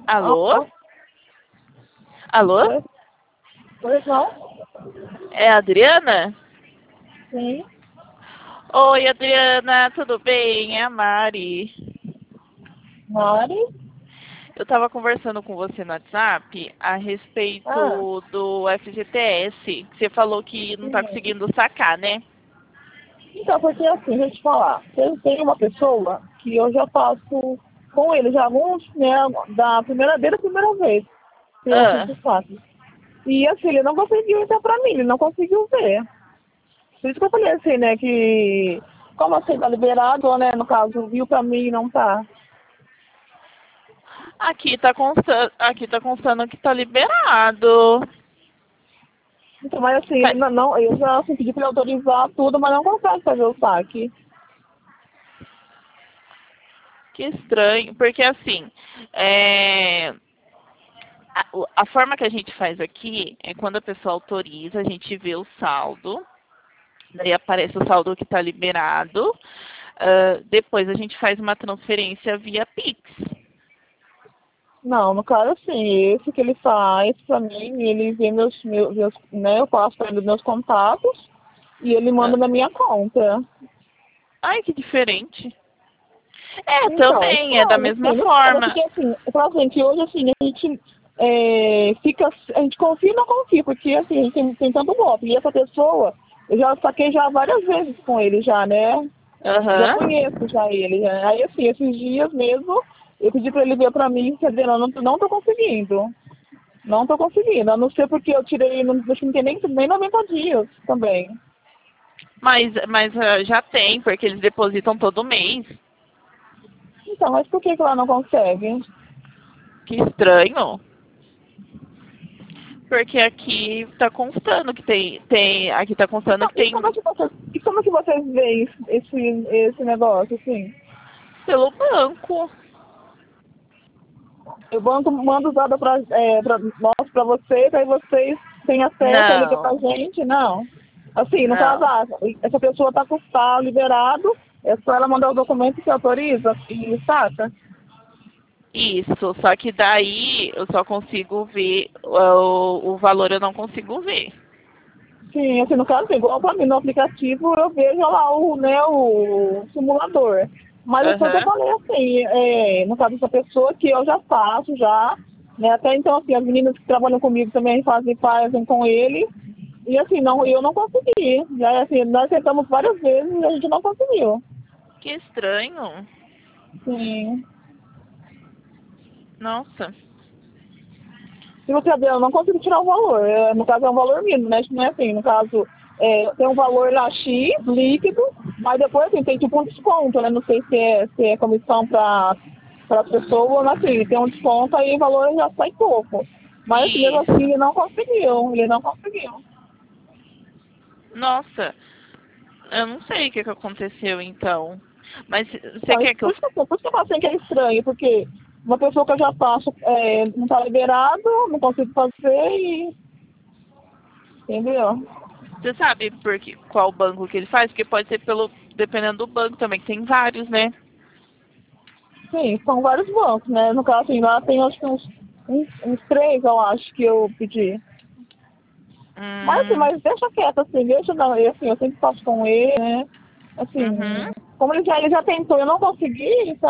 Alô? Alô? Alô? Oi? Oi, não? É a Adriana? Sim. Oi, Adriana, tudo bem? É a Mari. Mari? Eu estava conversando com você no WhatsApp a Ah, respeito do FGTS, que você falou que não está sim. conseguindo sacar, né? Então, porque assim, deixa eu te falar. Eu tenho uma pessoa que eu já faço com ele já alguns, né, desde a primeira vez que eu fiz Ah, o saque. E assim, ele não conseguiu entrar pra mim, ele não conseguiu ver. Por isso que eu falei assim, né, que como assim tá liberado, né, no caso, viu pra mim e não tá. aqui tá constando que tá liberado. Então, mas assim, ele Fa- não, eu já assim, pedi pra ele autorizar tudo, mas não consegue fazer o saque. Que estranho, porque assim, é, a forma que a gente faz aqui é quando a pessoa autoriza, a gente vê o saldo. Daí aparece o saldo que está liberado. Depois a gente faz uma transferência via Pix. Não, no caso, assim, esse que ele faz pra mim, ele vê né, eu passo pra ele meus contatos e ele manda Ah, na minha conta. ai, que diferente. É, Então, também, é da estranho, mesma assim, não sei, forma. porque assim, eu falo assim, que hoje, assim, a gente a gente confia e não confia, porque assim, a gente tem tanto golpe. E essa pessoa, eu já saquei já várias vezes com ele já, né? Já Aham. conheço já ele, né? Aí assim, esses dias mesmo, eu pedi pra ele ver pra mim, quer dizer, eu não tô conseguindo. Não tô conseguindo, a não ser porque eu tirei, não, acho que não tem nem 90 dias também. Mas já tem, porque eles depositam todo mês. Então, mas por que ela não consegue? Que estranho. Porque aqui tá constando que aqui tá constando que E como é tem que vocês, e como é que vocês veem esse negócio, assim? pelo banco. O banco manda os dados mostra pra vocês, aí vocês têm acesso, aí liga pra Não, gente, não. Assim, no caso, não. essa pessoa tá liberado, é só ela mandar o documento que autoriza e saca. Isso, só que daí eu só consigo ver o valor, eu não consigo ver. Sim, assim, no caso, igual para mim no aplicativo, eu vejo lá o simulador. Mas foi o que eu Aham. falei assim, no caso dessa pessoa que eu já faço, já, né? Até então, assim, as meninas que trabalham comigo também fazem com ele. E assim, não, eu não consegui. Já, assim, nós tentamos várias vezes e a gente não conseguiu. Que estranho. Sim. Nossa. Se você ver, eu não consigo tirar o valor. No caso, é um valor mínimo, né? Não é assim. No caso, tem um valor lá X, líquido, mas depois, assim, tem tipo um desconto, né? Não sei se é comissão para a pessoa, mas assim, tem um desconto, aí o valor já sai pouco. Mas assim, mesmo assim, Isso. ele não conseguiu. Nossa. Eu não sei o que aconteceu então. Mas você Então, quer que eu. por isso que eu falo assim que é estranho, porque uma pessoa que eu já faço não está liberado, não consigo fazer e. Entendeu? Você sabe qual banco que ele faz? Porque pode ser dependendo do banco também, que tem vários, né? Sim, são vários bancos, né? No caso, assim, lá tem acho que uns três, eu acho, que eu pedi. Mas assim, Hum, mas deixa quieto, assim, deixa não, assim, eu sempre faço com ele, né? uhum. Assim, como ele já tentou, eu não consegui,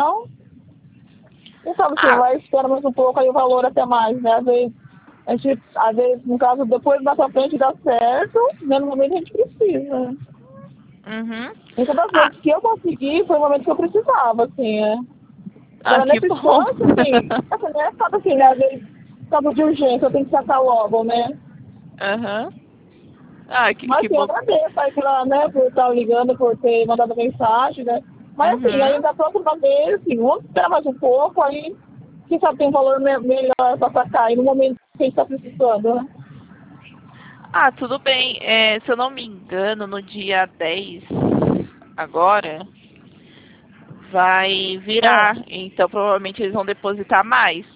então assim, Ah, vai esperar mais um pouco aí o valor até mais, né? Às vezes, no caso, depois da pra frente dá certo, né? No momento a gente precisa. uhum. E todas as Ah, vezes que eu consegui, foi o momento que eu precisava, assim, né? Agora, que nesse bom. instante, assim, não é fato assim, né? Às vezes, caso de urgência, eu tenho que sacar logo, né? Aham. Ah, Mas, que assim, eu bom. agradeço aí pela, né, por estar ligando, por ter mandado mensagem, né? Mas, assim, aí Uhum. da próxima vez, assim, vamos esperar mais um pouco, aí, quem sabe tem um valor melhor para sacar aí no momento que a gente está precisando, né? Ah, tudo bem. É, se eu não me engano, no dia 10 agora, vai Ah, virar. Então, provavelmente eles vão depositar mais.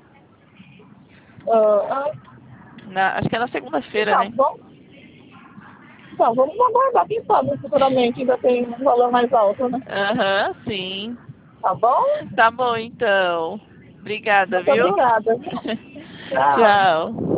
ah, Acho que é na segunda-feira, então, né? vamos aguardar, quem sabe futuramente ainda tem um valor mais alto, né? Aham, sim. Tá bom? Tá bom, então. Obrigada, Muito viu? obrigada. Tchau. Tchau.